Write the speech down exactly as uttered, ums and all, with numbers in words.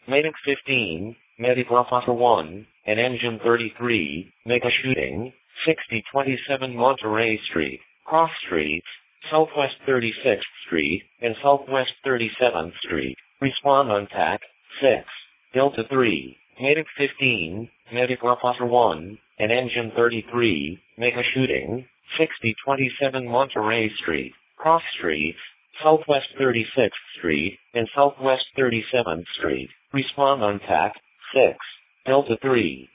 Medic fifteen, Medic Officer one, and Engine thirty-three, make a shooting, sixty twenty-seven Monterey Street, Cross Streets, Southwest thirty-sixth Street, and Southwest thirty-seventh Street. Respond on T A C six, Delta three, Medic fifteen, Medic Officer one, and Engine thirty-three, make a shooting, sixty twenty-seven Monterey Street, Cross Streets, Southwest thirty-sixth Street, and Southwest thirty-seventh Street. Respond on T A C six, Delta three.